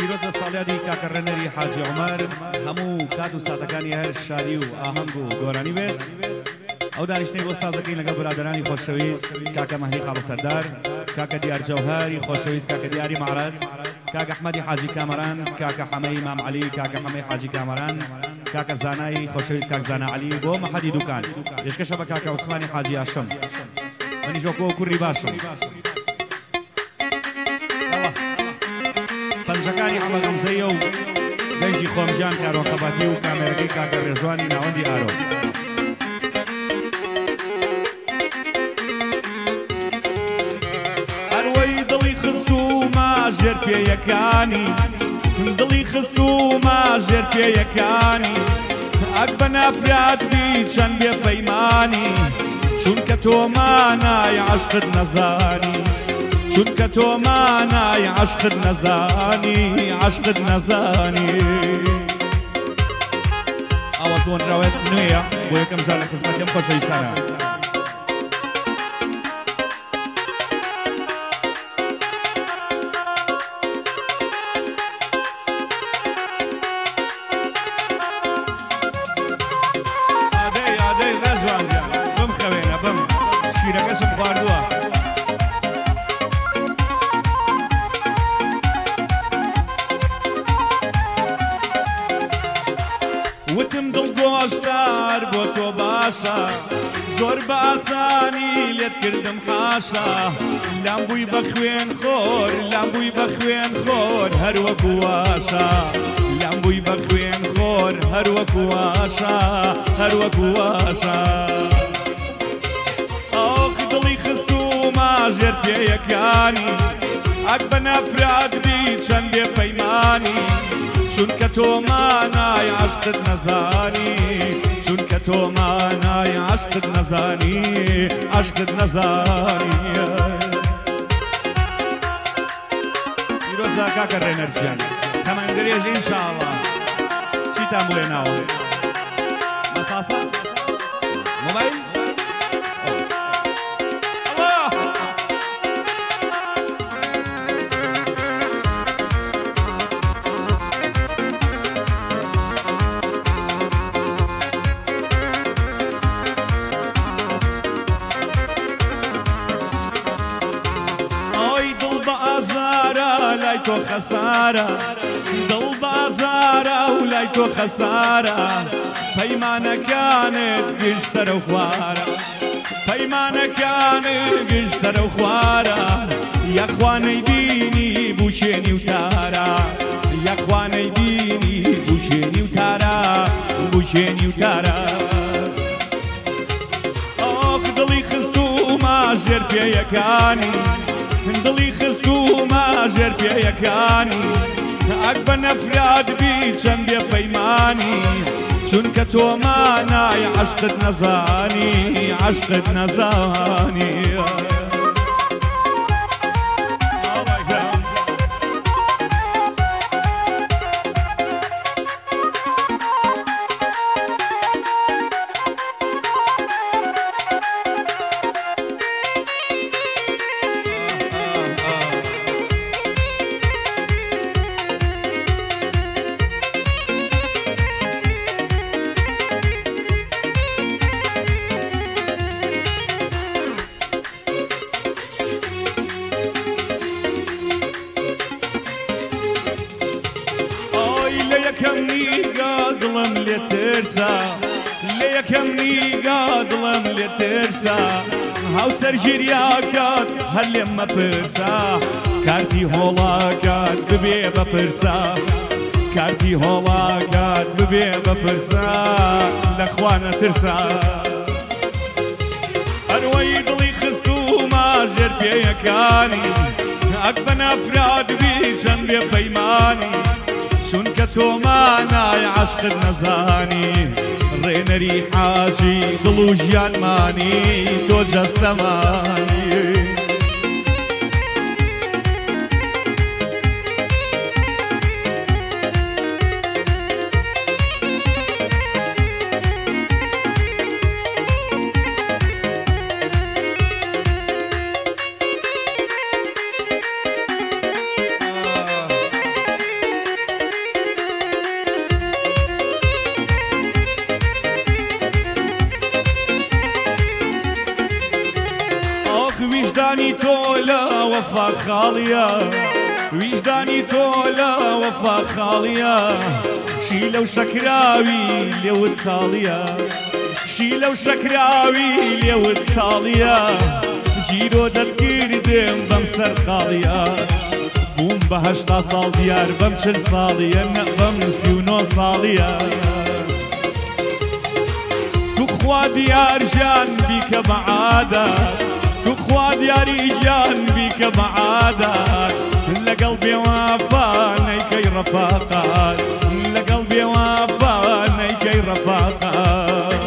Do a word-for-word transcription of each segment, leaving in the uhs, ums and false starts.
پیرۆزە ساڵیادی کاکە ڕێنەری حاجی عومەر هەموو کات و ساتەکانی هەر شادی و ئاهەنگ و گۆرانی بێت. ئەو دانیشتەی بۆ سازەکەی لەگەڵ برادرانی خۆشەویست کاکە مەهدی خاڵە سەردار، کاکە دیار جەوهەری خۆشەویست، کاکە دیاری معرەز، کاکە ئەحمەدی حاجی کامەران، کاکە حەمەی مام عەلی، کاکە حەمەی حاجی کامەران، کاکە زانایی خۆشەویست، کاک زانا عەلی، بۆ مەحەدی دوکان پێشکەشە بە کاکە عوسمانی حاجی هاشم، منیش وەکو کوڕی باشم. پەنجەکانی حەمە غەمزەیە و گەنجی خۆمجان کارۆخەباتی و کامێرەکەی کاکە ڕێژوانی ناوەندی ئارۆ. هەروەی دڵی خست و ماژێر پێیەکانی، دڵی خست و ماژێر پێیەکانی، ئەک بە نافرات بی چەند بێ پەیمانی، چونکە تۆ مانای عەشقت نەزانی، چونکە تۆ مانای عەشقت نەزانی، عەشقت نەزانی. ئەوە زۆنراوێت نوێیە بۆ یەکەم جار لە خزمەتم خۆشەویستانە. ئادەی ئادەی ڕێزوانجان بم خەوێنە بم شیرەکەشم خواردووە. وتم دڵگۆشتار بۆ تۆ باشە، زۆر بە ئاسانی لێت کردم حاشا، لام بووی بە خوێن خۆر، لام بووی بە خوێن خۆر هەروەکو واشە، لام بووی بە خوێن خۆر هەروەکو واشە، هەروەکو واشە. ئەوخ دڵی خست و ماژێر پێیەکانی، ئەک بە نەفرات بی چەند بێ پەیمانی، چونکە تۆ مانای عەشقت نەزانی، چونکە تۆ مانای عەشقت نەزانی، عەشقت نەزانی. پیرۆزە کاکە ڕێنەرجیان تەمەن درێژ ئینشاءڵڵا چیتان بۆ هێناوە؟ مەساسە؟ مۆبایل؟ لای تۆ خەسارە، دڵ بازارە و لای تۆ خەسارە، پەیمانەکانت گشت سەرە و خوارە، پەیمانەکانت گشت سەرە و خوارە، یەخوانەی بینی بوشێنی و تارە، یەخوانەی بینی بوشێنی و تارە، بوشێنی و تارە. ئۆک دڵی خست و ماژێر پێیەکانی، دڵی خست و ماژێر پێیەکانی، ئەک بە نەفرات بی چەند بێ پەیمانی، چونکە تۆ مانای عەشقت نەزانی، عەشقت نەزانی. یەکەم نیگا دڵم لێ ترسا، لە یەکەم نیگا دڵم لێ ترسا، هاوسەر ژیریاکات هەر لێم مەپرسا، کارتی هۆڵاکات ببێ بەپرسا، کارتی هۆڵاکات ببێ بەپرسا، لەخوا نەترسا. هەروەی دڵی خست و ماژێر پێیەکانی، ئەک بە نەفرات بی چەند بێ پەیمانی، چونکە تۆ مانای عەشقت نەزانی، ڕێنەری حاجی دڵ و ژیانمانی، تۆ جەستەمانی. وفا خاڵیە ویژدانی تۆ لە وەفا خاڵیە شی لەو شەکراوی لێوت تاڵیە شی لەو شەکراوی لێوت تاڵیە جیرۆ دەتگیردم بەم سەر خاڵیە بووم بە هەشتا ساڵ دیار بەم چل ساڵیە نە بەم سی و نۆ ساڵیە توخوا دیار ژیان بیکە بە عادات توخوا دیاری ژیان بیکە بە عادات لەگەڵ بێوافا نەیکەی ڕەفاقات لەگەڵ بێوافا نەیکەی ڕەفاقات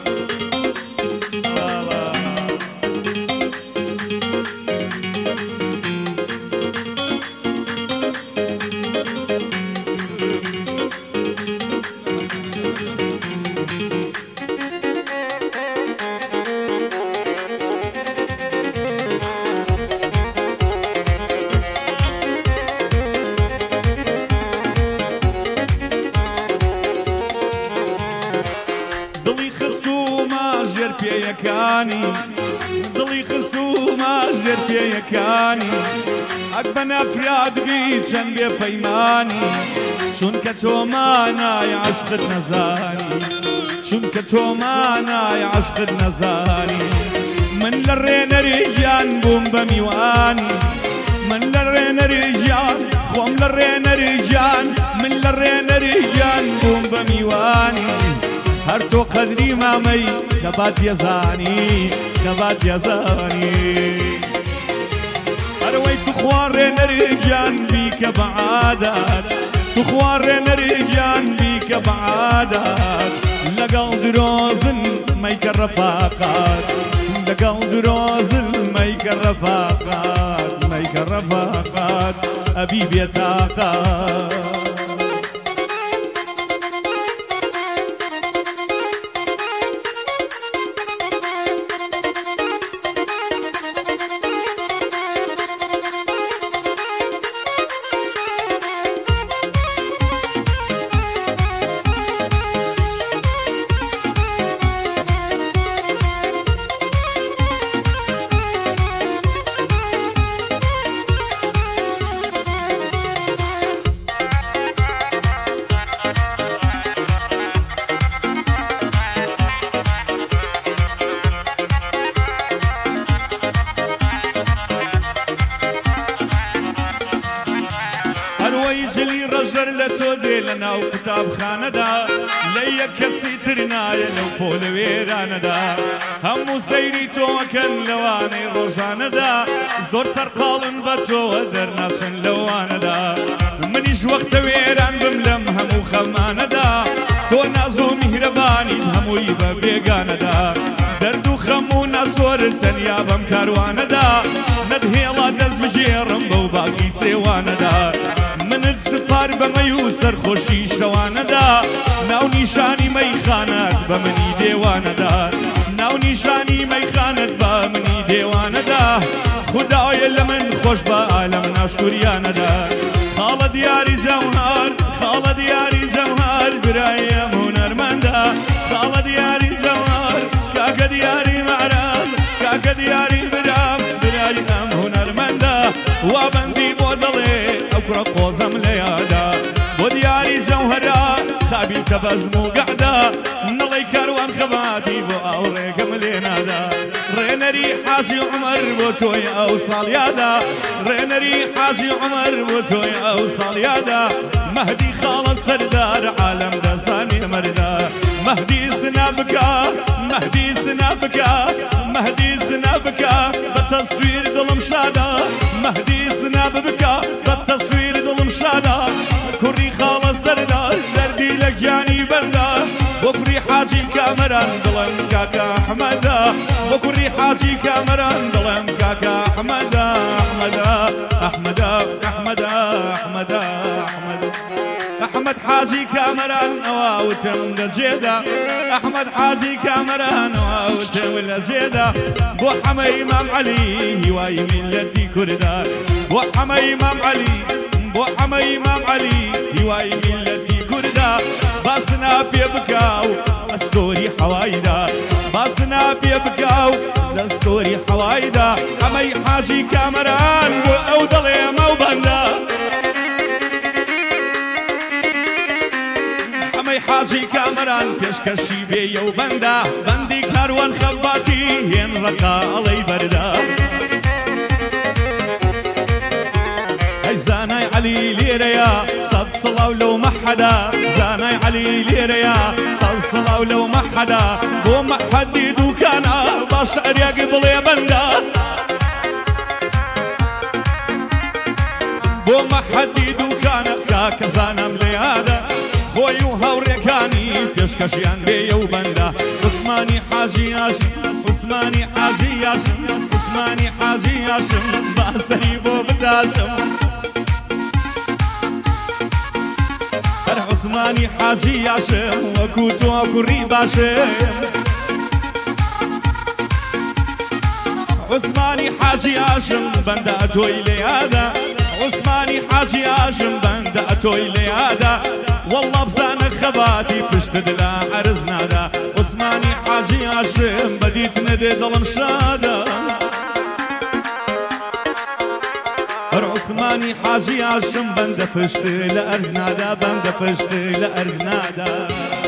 دڵی خست و ماژێر پێیەکانی ئەک بە نەفراد بی چەند بێ پەیمانی چونکە تۆ مانای عەشقت نەزانی چونکە تۆ مانای عەشقت نەزانی من لە ڕێنەری گیان بووم بە میوانی من لە ڕێنەری گیان خۆم لە ڕێنەری گیان من لە ڕێنەری گیان بووم بە میوانی هەر تۆ قەدری مامەی کە بات یەزانی کە بات یەزانی هەروەی توخوا ڕێنەری گیان بیکە بە عادات توخوا ڕێنەری گیان بیکە بە عادات لەگەڵ درۆزن مەیکە ڕەفاقات لەگەڵ درۆزن مەیکە ڕەفاقات مەیکە ڕەفاقات ئەبی بێتاقات ڕەژەر لە تۆ دێ لە ناو قوتابخانەدا لە یەک کەسی تر نایە لەو پۆلە وێرانەدا هەموو سەیری تۆکەن لەوانەی ڕۆژانەدا زۆر سەرقاڵن بە تۆوە دەرناچن لەوانەدا منیش وەختە وێران بم لەم هەموو خەمانەدا تۆ ناز و میهرەبانین هەمووی بە بێگانەدا دەرد و خەم و ناسۆرت تەنیا بەم کاروانەدا نەدهێڵا دەست بجێڕم بەو باقی سێوانەدا منت سپار بە مەی و سەرخۆشی شەوانەدا ناو نیشانی مەیخانەت بە منی دێوانەدا ناو نیشانی مەیخانەت بە منی دێوانەدا خوددایە لە من خۆش بە ئالەم ناشکوریانەدا خاڵە دیاری جەوهەر خاڵە دیاری جەوهەر برایەم هونەرمەندە خاڵە دیاری جەوهەر کاکە دیاری مەعرەز کاکە دیاری برام برایەم هونەرمەندە وا بەندی بۆ دڵێ ئەو کوڕە قۆزەم لە یادا بۆ دیاری جەوهەرە خابیل کە بەزم و گەعدا نەڵەی کاروان خەباتی بۆ ئەو ڕێگەم لێ نادا ڕێنەری حاجی عومەر بۆ تۆی ئەو ساڵیادا ڕێنەری حاجی عومەر بۆ تۆی ئەو ساڵیادا مەهدی خاڵە سەردار عالەم دەزانی مەردا مەهدی سنا بکە مەهدی سنا بکە مەهدی سنا بکە بە تەسویر دڵم شادا مەهدی سنا بکە بە تەسویر دڵم شادا کوڕی خاڵە سەردار دەردی لە گیانی بەردا بۆ کوڕی حاجی کامەران دڵم کاکە ئەحمەدا بۆ کوڕی حاجی کامەران دڵم کاکە ئەحمەدا ئەحمەدا ئەحمەدا ئەحمەدا ئەحمەدا ئەحمەدا ئەحمەد حاجی کامەران ئەواوتم لە جێدا ئەحمەد حاجی کامەران ئەواوتم لە جێدا بۆ حەمەی ئیمام عەلی هیوای میلەتی کوردان بۆ حەمەی ئیمام عەلی بۆ حەمەی ئیمام عەلی هیوای میلەتی کوردان باسنا پێ بکە و ئەستۆری حەوایدا باسنا پێ بکاو دەستۆری حەوایدا ئەمەی حاجی کامەران بۆ ئەو دەڵێ ئەمە و بەندە ئەمەی حاجی کامەران پێشکەشی بێیە و بەندە بەندی کاروان خەباتی هێن ڕەقا ئەڵەی بەردا ئەی زانای عەلی لێرەیە سەد سڵاو لەو مەحەدا زانای عەلی لێرەیە سەد سڵاو لەو مەحەدا بۆ مەحەدی دووکانە باش ئەریاگی بڵێ بەندە بۆ مەحەدی دووکانە کاکە زانم لێ یادە خۆی و هاوڕێکانی پێشکەشیان بێیە و بەندە عوسمانی حاجی هاشم عوسمانی حاجی هاشم عوسمانی حاجی هاشم باسەری بۆ بتاشم هەر عوسمانی حاجی هاشم وەکو تۆ کوڕی باشم عوسمانی حاجی هاشم بەندە تۆی لێ یادە عوسمانی حاجی هاشم بەندە تۆی لێ یادە والله بزانە خەباتی پشتت لە عەرز نادا عوسمانی حاجی هاشم بەدیت نەدێ دڵم شادە هەر عوسمانی حاجی هاشم بەندە پشت لە ئەرز نادا بەندە پشت لە ئەرز نادا